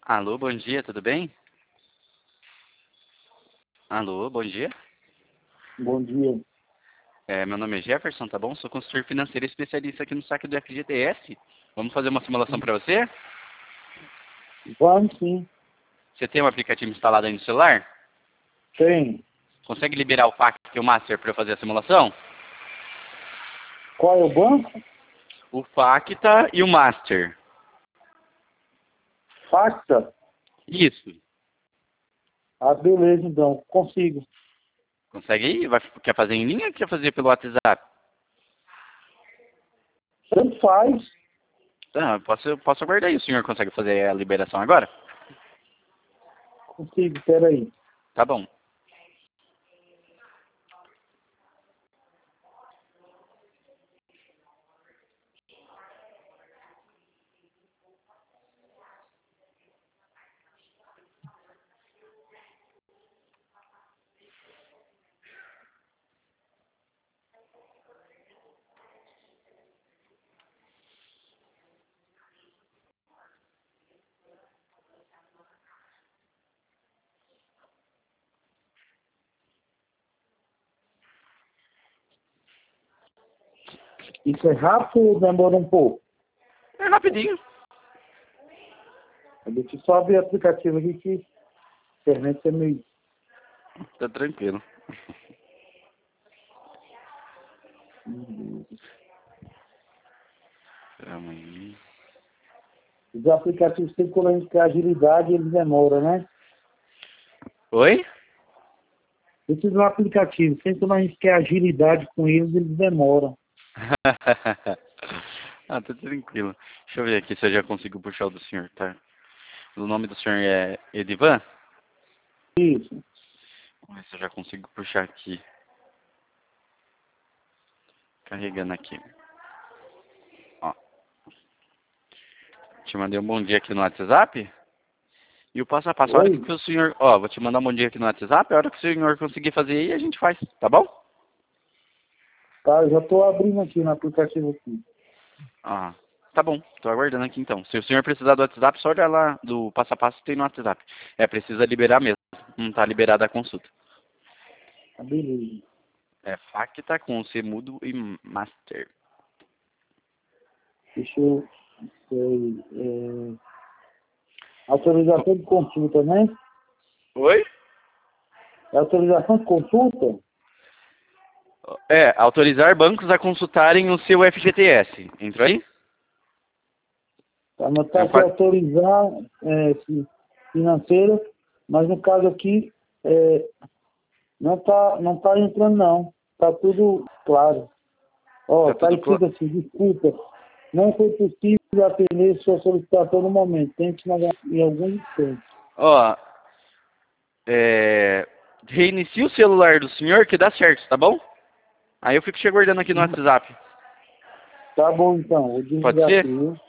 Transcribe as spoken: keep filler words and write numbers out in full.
Alô, bom dia, tudo bem? Alô, bom dia. Bom dia. É, meu nome é Jefferson, tá bom? Sou consultor financeiro especialista aqui no saque do F G T S. Vamos fazer uma simulação para você? Vamos sim. Você tem um aplicativo instalado aí no celular? Tem. Consegue liberar o Facta e o Master para eu fazer a simulação? Qual é o banco? O Facta e o Master. Facta? Isso. Ah, beleza, então. Consigo. Consegue ir? Vai, quer fazer em linha ou quer fazer pelo WhatsApp? Tanto faz. Ah, posso, posso aguardar aí. O senhor consegue fazer a liberação agora? Consigo, peraí. Tá bom. Isso é rápido ou demora um pouco? É rapidinho. Deixa eu só abrir o aplicativo aqui que a internet é meio... Tá tranquilo. Calma aí. Os aplicativos têm que a agilidade eles demoram, né? Oi? Esses aplicativos, sempre quando a gente quer agilidade com eles, eles demoram. Ah, tá tranquilo. Deixa eu ver aqui se eu já consigo puxar o do senhor, tá? O nome do senhor é Edivan? Isso. Vamos ver se eu já consigo puxar aqui. Carregando aqui. Ó. Te mandei um bom dia aqui no WhatsApp. E o passo a passo, a hora Oi? que o senhor... Ó, vou te mandar um bom dia aqui no WhatsApp. A hora que o senhor conseguir fazer aí, a gente faz, tá bom? Tá, eu já estou abrindo aqui no aplicativo aqui. Ah, tá bom. Tô aguardando aqui então. Se o senhor precisar do WhatsApp, só olhar lá do passo a passo que tem no WhatsApp. É, precisa liberar mesmo. Não tá liberada a consulta. Tá, beleza. É Facta com C mudo e Master. Deixa eu... Sei, é... Autorização de consulta, né? Oi? É autorização de consulta? É, autorizar bancos a consultarem o seu F G T S. Entrou aí? Tá, mas É tá um aqui fa- autorizar é, fi- financeira, mas no caso aqui é, não tá, não tá entrando não. Tá tudo claro. Ó, Tá tá tudo claro. escrito assim, desculpa, não foi possível atender sua solicitação no momento. Tente na- em algum instante. Ó, é... reinicie o celular do senhor que dá certo, tá bom? Aí eu fico te aguardando aqui no WhatsApp. Tá bom então, vou Pode desligar aqui, ser? viu?